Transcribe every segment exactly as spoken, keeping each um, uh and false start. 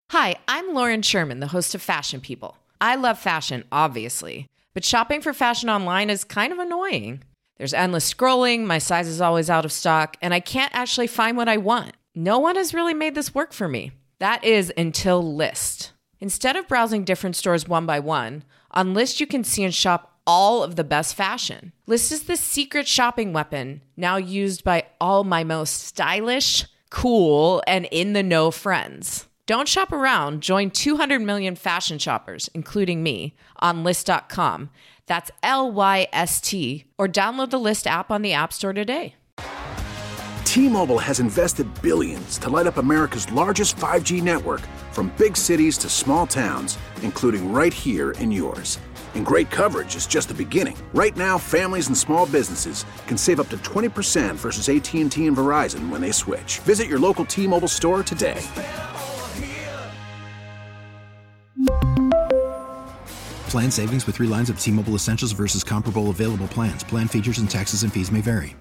Hi, I'm Lauren Sherman, the host of Fashion People. I love fashion, obviously, but shopping for fashion online is kind of annoying. There's endless scrolling, my size is always out of stock, and I can't actually find what I want. No one has really made this work for me. That is until Lyst. Instead of browsing different stores one by one, on Lyst you can see and shop all of the best fashion. Lyst is the secret shopping weapon, now used by all my most stylish, cool, and in-the-know friends. Don't shop around. Join two hundred million fashion shoppers, including me, on Lyst dot com. That's L Y S T. Or download the Lyst app on the App Store today. T-Mobile has invested billions to light up America's largest five G network, from big cities to small towns, including right here in yours. And great coverage is just the beginning. Right now, families and small businesses can save up to twenty percent versus A T and T and Verizon when they switch. Visit your local T-Mobile store today. Plan savings with three lines of T-Mobile Essentials versus comparable available plans. Plan features and taxes and fees may vary.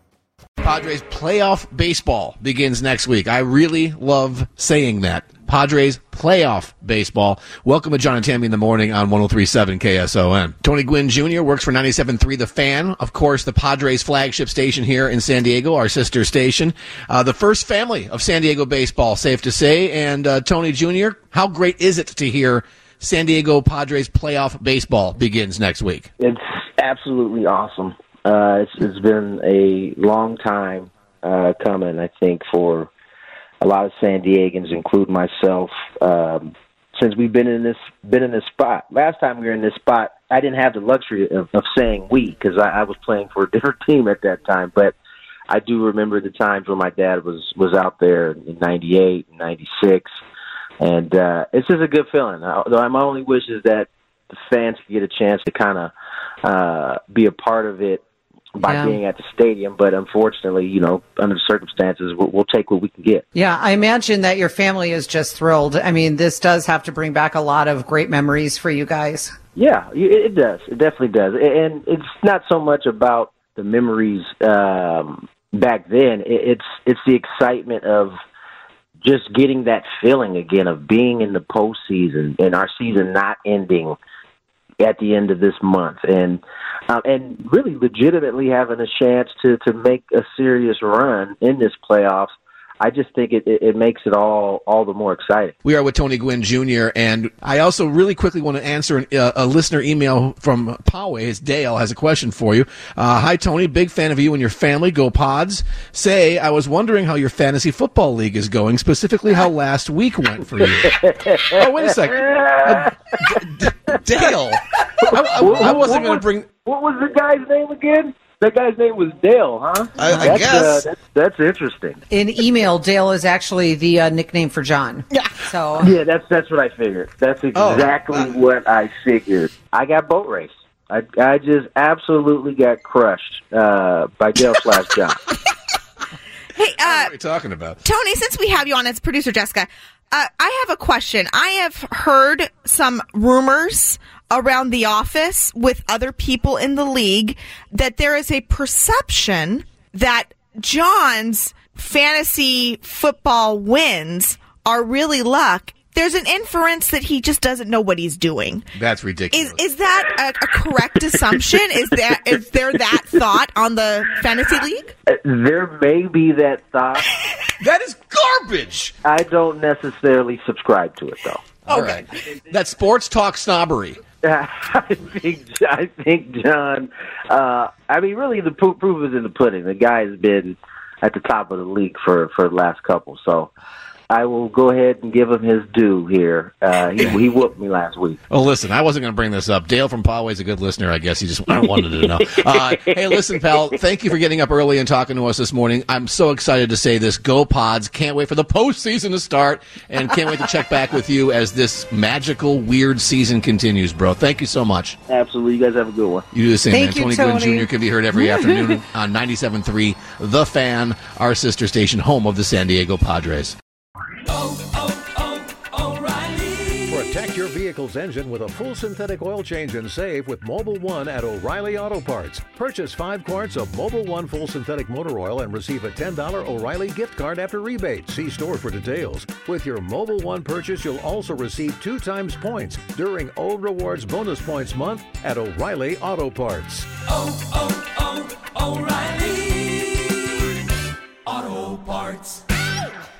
Padres playoff baseball begins next week. I really love saying that. Padres playoff baseball. Welcome to John and Tammy in the morning on one oh three point seven K S O N. Tony Gwynn Junior works for ninety-seven point three The Fan. Of course, the Padres flagship station here in San Diego, our sister station. Uh, the first family of San Diego baseball, safe to say. And uh, Tony Junior, how great is it to hear San Diego Padres playoff baseball begins next week? It's absolutely awesome. Uh, it's, it's been a long time uh, coming, I think, for a lot of San Diegans, including myself, um, since we've been in this been in this spot. Last time we were in this spot, I didn't have the luxury of, of saying we, because I, I was playing for a different team at that time. But I do remember the times when my dad was, was out there in ninety-eight, ninety-six. And uh, it's just a good feeling. Although my only wish is that the fans can get a chance to kind of uh, be a part of it by yeah. being at the stadium. But unfortunately, you know, under the circumstances, we'll, we'll take what we can get. Yeah, I imagine that your family is just thrilled. I mean, this does have to bring back a lot of great memories for you guys. Yeah, it does. It definitely does. And it's not so much about the memories um, back then. It's it's the excitement of just getting that feeling again of being in the postseason and our season not ending at the end of this month, and um, and really legitimately having a chance to, to make a serious run in this playoffs. I just think it, it, it makes it all all the more exciting. We are with Tony Gwynn Junior, and I also really quickly want to answer an, uh, a listener email from Poway. His Dale has a question for you. Uh, Hi, Tony. Big fan of you and your family. Go Pods. Say, I was wondering how your fantasy football league is going, specifically how last week went for you. Oh, wait a second. Uh, D- D- Dale. I, I, I wasn't going to bring... What was the guy's name again? That guy's name was Dale, huh? I, I that's, guess. Uh, that's, that's interesting. In email, Dale is actually the uh, nickname for John. Yeah. So yeah, that's that's what I figured. That's exactly oh. what I figured. I got boat race. I I just absolutely got crushed uh, by Dale slash John. Hey, uh, what are we talking about? Tony, since we have you on as producer, Jessica, uh, I have a question. I have heard some rumors around the office with other people in the league that there is a perception that John's fantasy football wins are really luck. There's an inference that he just doesn't know what he's doing. That's ridiculous. Is is that a, a correct assumption? Is there is there that thought on the fantasy league? Uh, there may be that thought. That is garbage. I don't necessarily subscribe to it, though. All okay. right. That's sports talk snobbery. I think I think John. Uh, I mean, really, the proof, proof is in the pudding. The guy has been at the top of the league for, for the last couple. So I will go ahead and give him his due here. Uh, he, he whooped me last week. Oh, listen, I wasn't going to bring this up. Dale from Poway is a good listener, I guess. He just I wanted to know. Uh, hey, listen, pal, thank you for getting up early and talking to us this morning. I'm so excited to say this. Go Pods. Can't wait for the postseason to start, and can't wait to check back with you as this magical, weird season continues, bro. Thank you so much. Absolutely. You guys have a good one. You do the same, thank man. You, Tony, Tony Gwynn Junior can be heard every afternoon on ninety-seven point three The Fan, our sister station, home of the San Diego Padres. Oh, oh, oh, O'Reilly. For a Protect your vehicle's engine with a full synthetic oil change and save with Mobil one at O'Reilly Auto Parts. Purchase five quarts of Mobil one full synthetic motor oil and receive a ten dollars O'Reilly gift card after rebate. See store for details. With your Mobil one purchase, you'll also receive two times points during O Rewards Bonus Points Month at O'Reilly Auto Parts. Oh, oh, oh, O'Reilly Auto Parts.